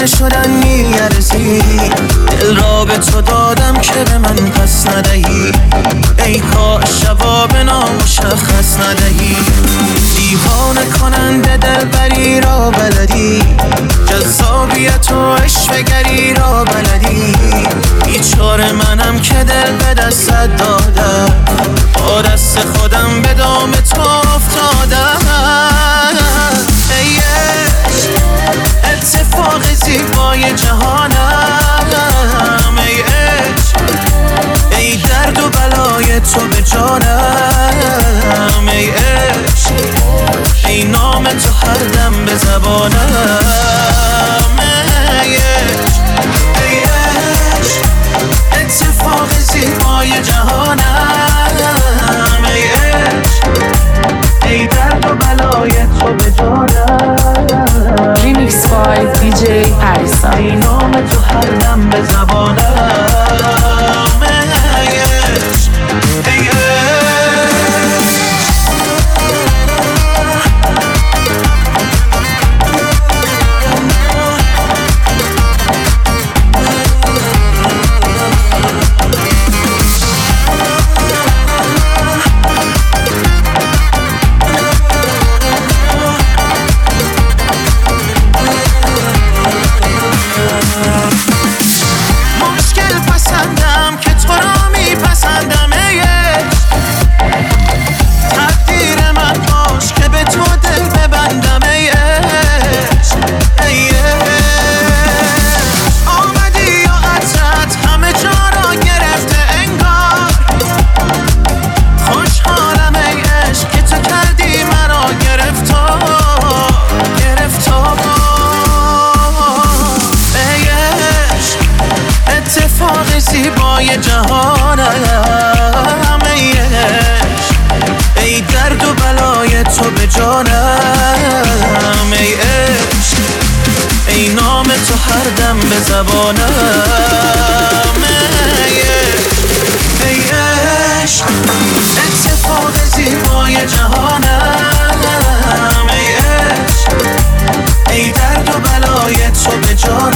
دیوانه شدن میارزی، دل را به تو دادم که به من پس ندهی، ای کاش جواب نامشخص ندهی. دیوانه کننده دلبری را بلدی، جذابیت و عشوه‌گری را بلدی. بیچاره منم که دل به دستت دادم، با دست خودم به دام تو افتادم. ای عشق اتفاق زیبای جهانم، ای عشق ای درد و بلای تو به جانم، ای عشق ای نام تو هر دم به زبانم. ای عشق ای عشق اتفاق زیبای جهانم، ای عشق ای درد و بلای تو به جانم. ریمیکس بای دیجی پریسا. ای نام تو هر دم به زبانم. ای عشق ای عشق زیبای جهانم، ای عشق ای درد و بلای تو به جانم، ای عشق ای نام تو هر دم به زبانم. ای عشق ای عشق اتفاق زیبای جهانم، ای عشق ای درد و بلای تو به جانم.